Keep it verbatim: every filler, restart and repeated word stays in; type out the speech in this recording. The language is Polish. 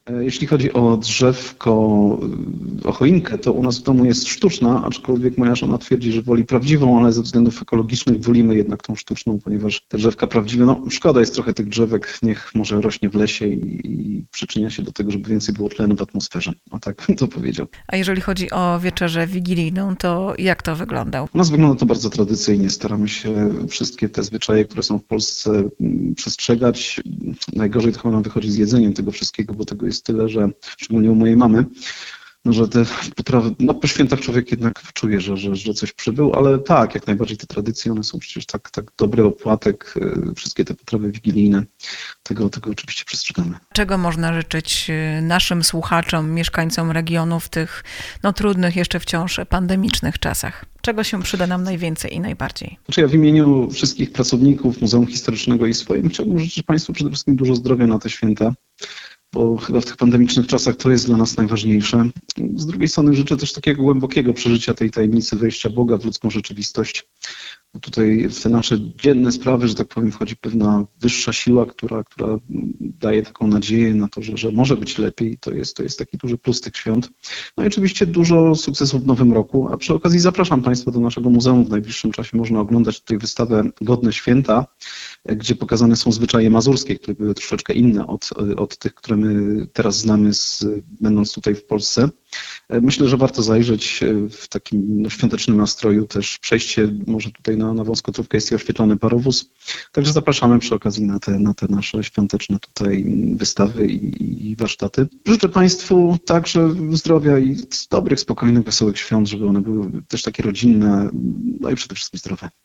Jeśli chodzi o drzewko, o choinkę, to u nas w domu jest sztuczna, aczkolwiek moja żona twierdzi, że woli prawdziwą, ale ze względów ekologicznych wolimy jednak tą sztuczną, ponieważ te drzewka prawdziwe, no szkoda jest trochę tych drzewek, niech może rośnie w lesie i, i przyczynia się do tego, żeby więcej było tlenu w atmosferze. A tak bym to powiedział. A jeżeli chodzi o wieczerzę wigilijną, to jak to wygląda? U nas wygląda to bardzo tradycyjnie. Staramy się wszystkie te zwyczaje, które są w Polsce, przestrzegać. Najgorzej to chyba nam wychodzi z jedzeniem tego wszystkiego, bo tego jest tyle, że szczególnie u mojej mamy, no, że te potrawy, no po świętach człowiek jednak czuje, że, że, że coś przybył, ale tak, jak najbardziej te tradycje, one są przecież tak, tak dobry opłatek, wszystkie te potrawy wigilijne, tego, tego oczywiście przestrzegamy. Czego można życzyć naszym słuchaczom, mieszkańcom regionu w tych no, trudnych jeszcze wciąż pandemicznych czasach? Czego się przyda nam najwięcej i najbardziej? Znaczy ja w imieniu wszystkich pracowników Muzeum Historycznego i swoim chciałbym życzyć Państwu przede wszystkim dużo zdrowia na te święta, bo chyba w tych pandemicznych czasach to jest dla nas najważniejsze. Z drugiej strony życzę też takiego głębokiego przeżycia tej tajemnicy wejścia Boga w ludzką rzeczywistość. Bo tutaj w te nasze dzienne sprawy, że tak powiem, wchodzi pewna wyższa siła, która, która daje taką nadzieję na to, że, że może być lepiej. To jest, to jest taki duży plus tych świąt. No i oczywiście dużo sukcesów w nowym roku, a przy okazji zapraszam Państwa do naszego muzeum. W najbliższym czasie można oglądać tutaj wystawę Godne Święta, gdzie pokazane są zwyczaje mazurskie, które były troszeczkę inne od, od tych, które my teraz znamy, z, będąc tutaj w Polsce. Myślę, że warto zajrzeć w takim no, świątecznym nastroju, też przejście może tutaj na, na Wąskotówkę jest i oświetlony parowóz. Także zapraszamy przy okazji na te, na te nasze świąteczne tutaj wystawy i, i warsztaty. Życzę Państwu także zdrowia i dobrych, spokojnych, wesołych świąt, żeby one były też takie rodzinne, no i przede wszystkim zdrowe.